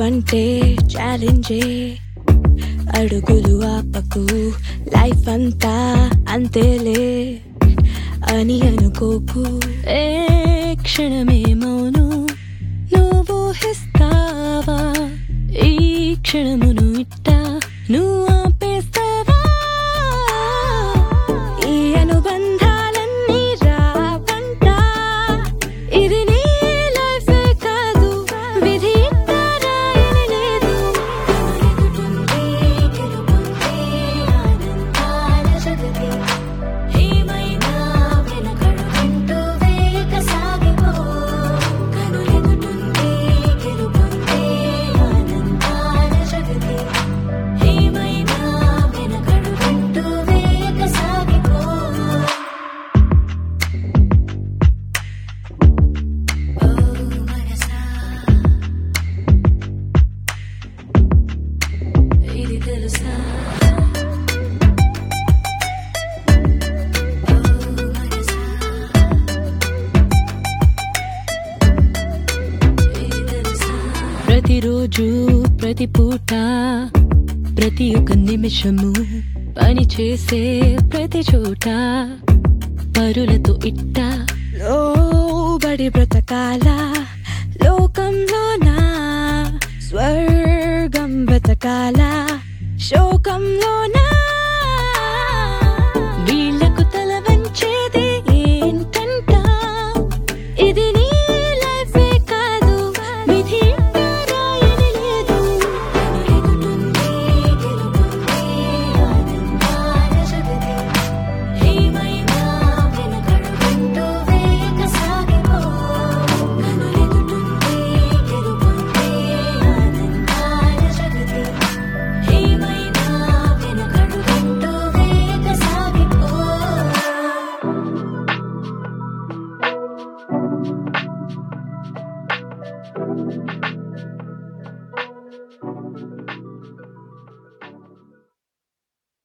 అంటే ఛాలెంజే అడుగులు ఆపకు లైఫ్ అంతా అంతేలే అని అనుకోకు ఏ క్షణమే మౌను నువ్వు హిస్తావా ఈ క్షణమును ఇట్టా నువ్వు ఆపేస్తావా ఈ అనుబంధాలన్నీ రావంట ఇది నీ లైఫ్ కాదు విధి ఇట్టా రాయని లేదు ఆనందాల జగతి ఏమైనా వెనకడుగంటూ వేగ సాగిపో కనులెదుటుంది గెలుపొందే ఆనందాల జగతి ఏమైనా వెనకడుగంటూ వేగ సాగిపో ఓ మనసా ఇది తెలుసా ప్రతిరోజు ప్రతి పూట ప్రతి ఒక్క నిమిషము పని చేసే ప్రతి చోట పరులతో ఇట్ట లోబడి బ్రతకాల లోకంలోనా స్వర్గం బ్రతకాల శోకంలోనా